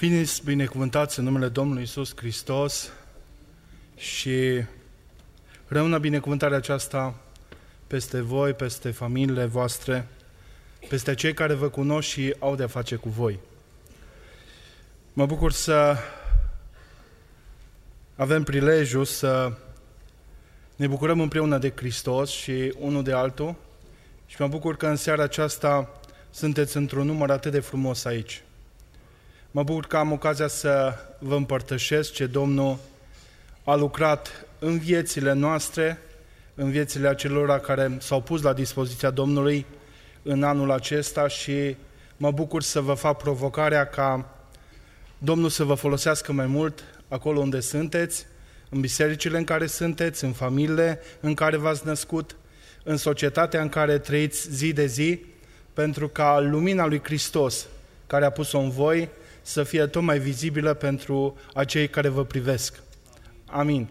Fiți binecuvântați în numele Domnului Iisus Hristos și rămână binecuvântarea aceasta peste voi, peste familiile voastre, peste cei care vă cunosc și au de-a face cu voi. Mă bucur să avem prilejul să ne bucurăm împreună de Hristos și unul de altul și mă bucur că în seara aceasta sunteți într-un număr atât de frumos aici. Mă bucur că am ocazia să vă împărtășesc ce Domnul a lucrat în viețile noastre, în viețile acelora care s-au pus la dispoziția Domnului în anul acesta și mă bucur să vă fac provocarea ca Domnul să vă folosească mai mult acolo unde sunteți, în bisericile în care sunteți, în familiile în care v-ați născut, în societatea în care trăiți zi de zi, pentru ca lumina lui Hristos, care a pus-o în voi, să fie tot mai vizibilă pentru acei care vă privesc. Amin.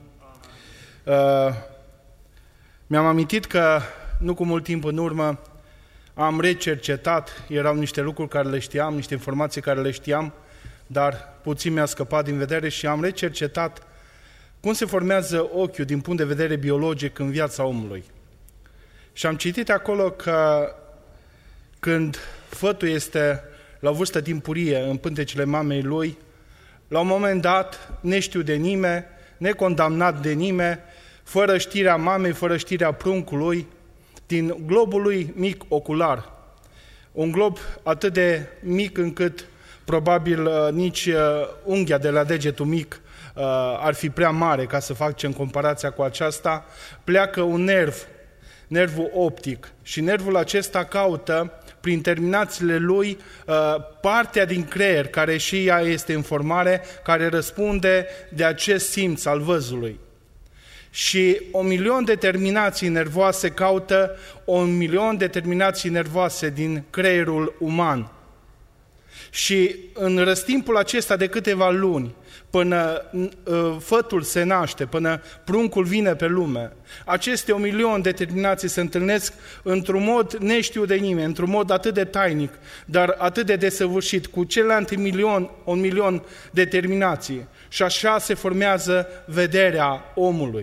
Mi-am amintit că nu cu mult timp în urmă am recercetat, erau niște lucruri care le știam, niște informații care le știam, dar puțin mi-a scăpat din vedere și am recercetat cum se formează ochiul din punct de vedere biologic în viața omului. Și am citit acolo că când fătul este la o vârstă timpurie în pântecele mamei lui, la un moment dat, neștiu de nimeni, necondamnat de nimeni, fără știrea mamei, fără știrea pruncului, din globul lui mic ocular, un glob atât de mic încât probabil nici unghia de la degetul mic ar fi prea mare ca să facem comparația cu aceasta, pleacă un nervul optic și nervul acesta caută prin terminațiile lui partea din creier care și ea este în formare, care răspunde de acest simț al văzului. Și 1.000.000 de terminații nervoase caută 1.000.000 de terminații nervoase din creierul uman. Și în răstimpul acesta de câteva luni, până fătul se naște, până pruncul vine pe lume, aceste 1.000.000 de terminații se întâlnesc într-un mod neștiut de nimeni, într-un mod atât de tainic, dar atât de desăvârșit, cu celelalte 1.000.000 de terminații. Și așa se formează vederea omului.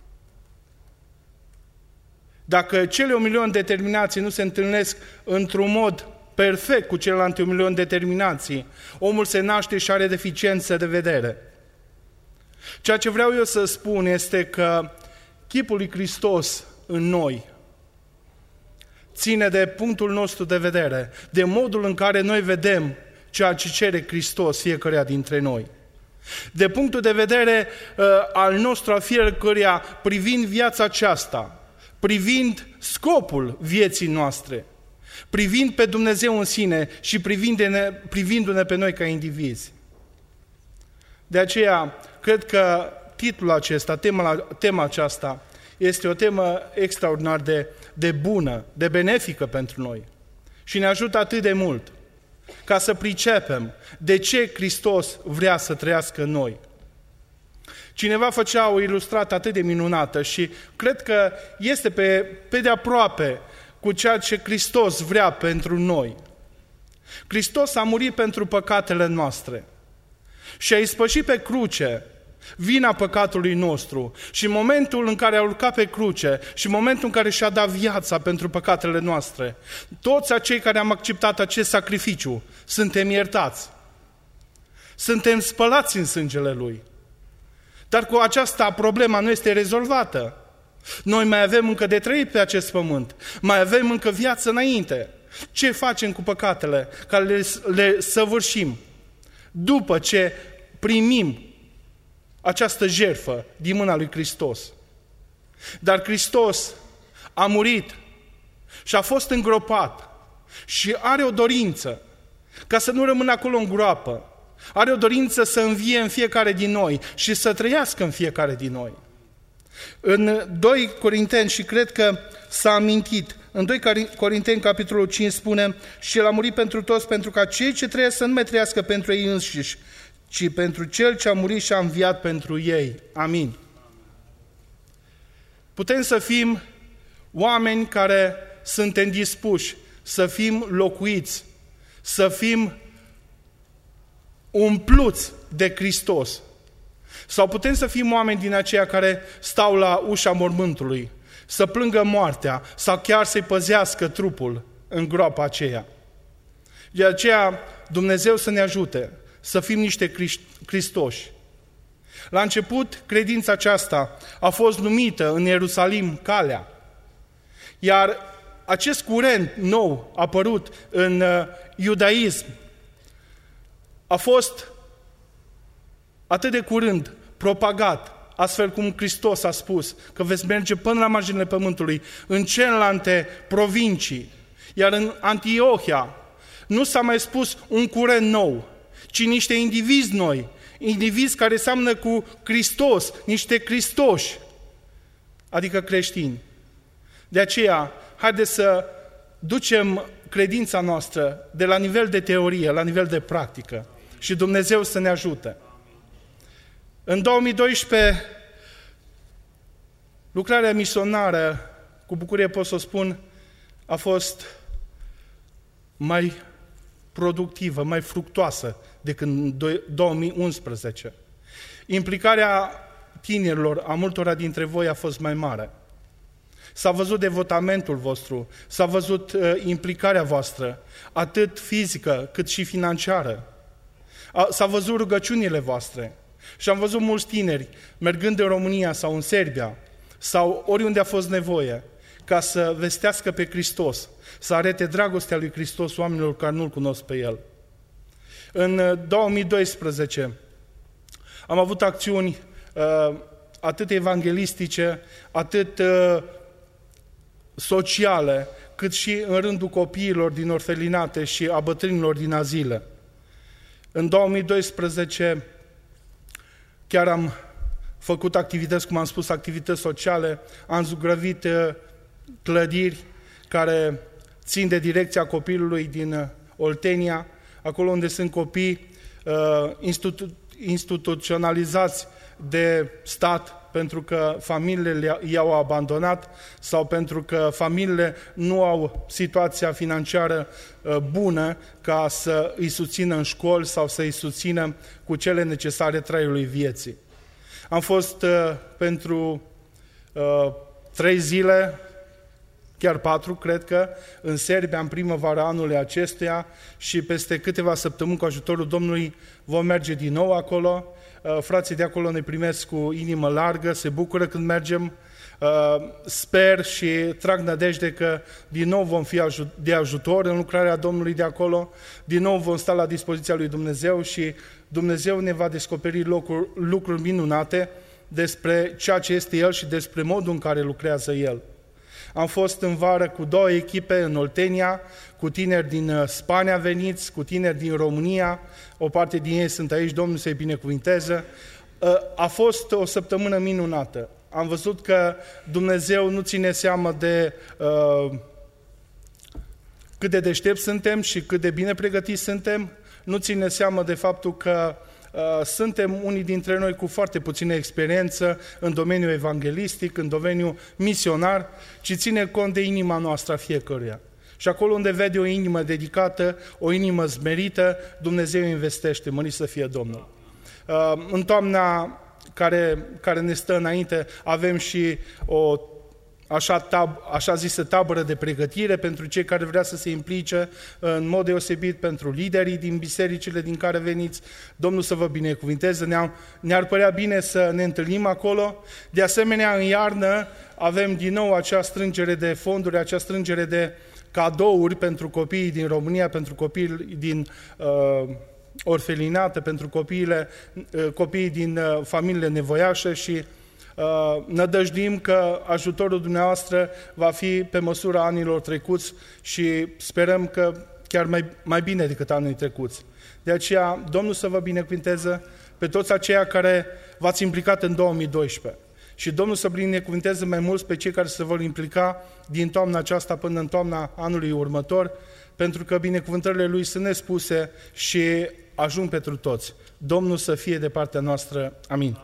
Dacă cele 1.000.000 de terminații nu se întâlnesc într-un mod perfect cu celelalte 1.000.000 de terminații, omul se naște și are deficiență de vedere. Ceea ce vreau eu să spun este că chipul lui Hristos în noi ține de punctul nostru de vedere, de modul în care noi vedem ceea ce cere Hristos fiecăruia dintre noi. De punctul de vedere al nostru, a fiecăruia, privind viața aceasta, privind scopul vieții noastre, privind pe Dumnezeu în sine și privindu-ne pe noi ca indivizi. De aceea, cred că titlul acesta, tema aceasta, este o temă extraordinar de bună, de benefică pentru noi. Și ne ajută atât de mult ca să pricepem de ce Hristos vrea să trăiască în noi. Cineva făcea o ilustrată atât de minunată și cred că este pe de aproape cu ceea ce Hristos vrea pentru noi. Hristos a murit pentru păcatele noastre și a ispășit pe cruce vina păcatului nostru și în momentul în care a urcat pe cruce și în momentul în care și-a dat viața pentru păcatele noastre, toți acei care am acceptat acest sacrificiu suntem iertați. Suntem spălați în sângele Lui. Dar cu aceasta problema nu este rezolvată. Noi mai avem încă de trăit pe acest pământ, mai avem încă viață înainte. Ce facem cu păcatele care le săvârșim după ce primim această jertfă din mâna lui Hristos? Dar Hristos a murit și a fost îngropat și are o dorință ca să nu rămână acolo în groapă. Are o dorință să învie în fiecare din noi și să trăiască în fiecare din noi. În 2 Corinteni, și cred că s-a amintit, în 2 Corinteni, capitolul 5, spune: și El a murit pentru toți, pentru ca cei ce trăiesc să nu mai trăiască pentru ei înșiși, ci pentru Cel ce a murit și a înviat pentru ei. Amin. Putem să fim oameni care suntem dispuși să fim locuiți, să fim umpluți de Hristos. Sau putem să fim oameni din aceia care stau la ușa mormântului, să plângă moartea sau chiar să-i păzească trupul în groapa aceea. De aceea Dumnezeu să ne ajute să fim niște Hristoși. La început, credința aceasta a fost numită în Ierusalim calea, iar acest curent nou apărut în iudaism a fost atât de curând propagat, astfel cum Hristos a spus că veți merge până la marginile pământului, în celelalte provincii, iar în Antiohia nu s-a mai spus un curent nou, ci niște indivizi noi, indivizi care seamănă cu Hristos, niște Hristoși, adică creștini. De aceea, haideți să ducem credința noastră de la nivel de teorie la nivel de practică și Dumnezeu să ne ajute. În 2012, lucrarea misionară, cu bucurie pot să o spun, a fost mai productivă, mai fructoasă decât în 2011. Implicarea tinerilor, a multora dintre voi, a fost mai mare. S-a văzut devotamentul vostru, s-a văzut implicarea voastră, atât fizică cât și financiară. S-a văzut rugăciunile voastre. Și am văzut mulți tineri mergând în România sau în Serbia sau oriunde a fost nevoie ca să vestească pe Hristos, să arete dragostea lui Hristos oamenilor care nu-L cunosc pe El. În 2012 am avut acțiuni atât evanghelistice, atât sociale, cât și în rândul copiilor din orfelinate și a bătrânilor din azile. În 2012 chiar am făcut activități, cum am spus, activități sociale, am zugrăvit clădiri care țin de direcția copilului din Oltenia, acolo unde sunt copii instituționalizați de stat pentru că familiile i-au abandonat sau pentru că familiile nu au situația financiară bună ca să îi susțină în școli sau să îi susțină cu cele necesare traiului vieții. Am fost pentru 3 zile, chiar 4, cred că, în Serbia, în primăvara anului acestuia și peste câteva săptămâni, cu ajutorul Domnului, vom merge din nou acolo. Frații de acolo ne primesc cu inimă largă, se bucură când mergem. Sper și trag nădejde că din nou vom fi de ajutor în lucrarea Domnului de acolo, din nou vom sta la dispoziția lui Dumnezeu și Dumnezeu ne va descoperi lucruri minunate despre ceea ce este El și despre modul în care lucrează El. Am fost în vară cu 2 echipe în Oltenia, cu tineri din Spania veniți, cu tineri din România, o parte din ei sunt aici, Domnul să-i binecuvinteze. A fost o săptămână minunată. Am văzut că Dumnezeu nu ține seamă de cât de deștepți suntem și cât de bine pregătiți suntem, nu ține seamă de faptul că suntem unii dintre noi cu foarte puțină experiență în domeniul evanghelistic, în domeniul misionar, ci ține cont de inima noastră a fiecăruia. Și acolo unde vede o inimă dedicată, o inimă smerită, Dumnezeu investește, mărit să fie Domnul. În toamna care ne stă înainte, avem și o așa zisă tabără de pregătire pentru cei care vrea să se implice în mod deosebit pentru liderii din bisericile din care veniți. Domnul să vă binecuvinteze, ne-ar părea bine să ne întâlnim acolo. De asemenea, în iarnă avem din nou acea strângere de fonduri, acea strângere de cadouri pentru copiii din România, pentru copiii din orfelinate, pentru copiii din familiile nevoiașe și nădăjduim că ajutorul dumneavoastră va fi pe măsura anilor trecuți și sperăm că chiar mai bine decât anii trecuți. De aceea, Domnul să vă binecuvinteze pe toți aceia care v-ați implicat în 2012 și Domnul să binecuvinteze mai mulți pe cei care se vor implica din toamna aceasta până în toamna anului următor, pentru că binecuvântările Lui sunt nespuse și ajung pentru toți. Domnul să fie de partea noastră. Amin.